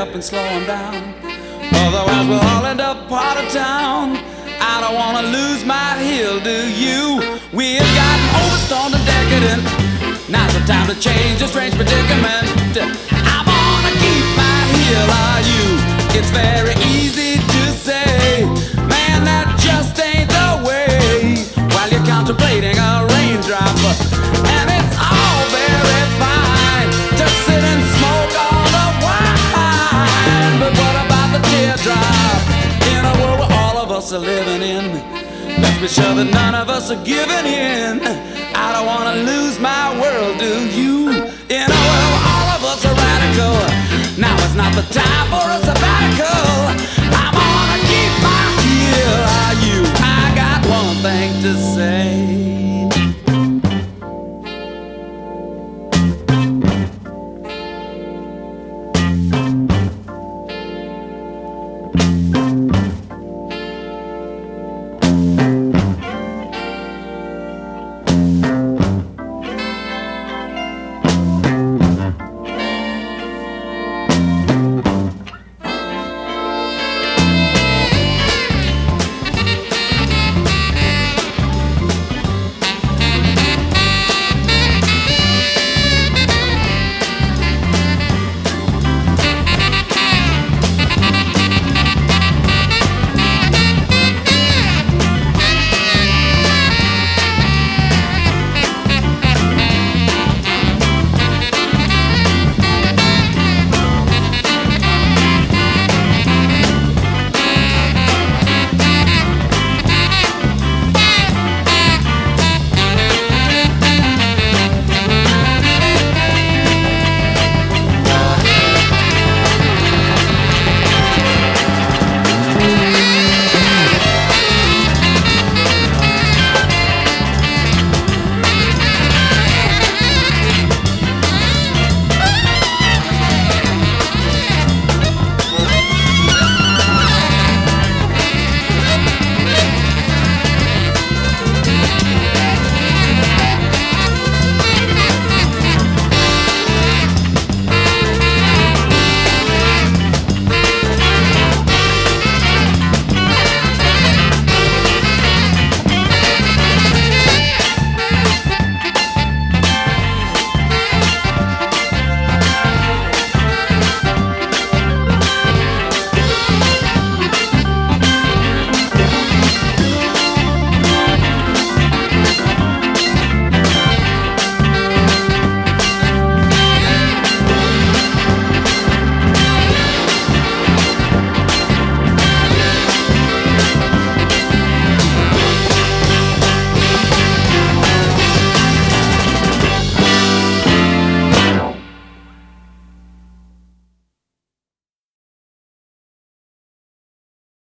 up and slowing down. Otherwise we'll all end up part of town. I don't wanna lose my heel, do you? We've gotten overstoned and decadent. Now's the time to change a strange predicament. I wanna keep my heel, are you? It's very easy to say, man, that just ain't the way. While you're contemplating a raindrop, and it's all very fine to sit and smoke all the wine. But what about the teardrop in a world where all of us are living in? Let's be sure that none of us are giving in. I don't wanna lose my world, do you? In a world where all of us are radical, now it's not the time for a sabbatical.